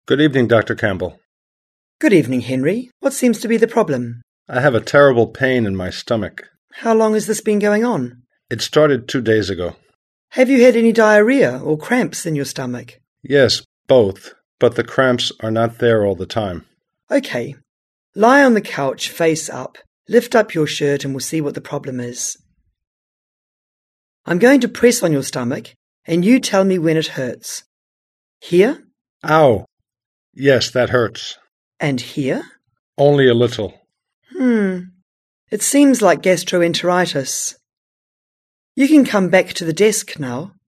Good evening, Dr. Campbell. Good evening, Henry. What seems to be the problem? I have a terrible pain in my stomach. How long has this been going on? It started 2 days ago. Have you had any diarrhea or cramps in your stomach? Yes, both, but the cramps are not there all the time. Okay. Lie on the couch face up, lift up your shirt and we'll see what the problem is. I'm going to press on your stomach and you tell me when it hurts. Here? Ow! Yes, that hurts. And here? Only a little. It seems like gastroenteritis. You can come back to the desk now.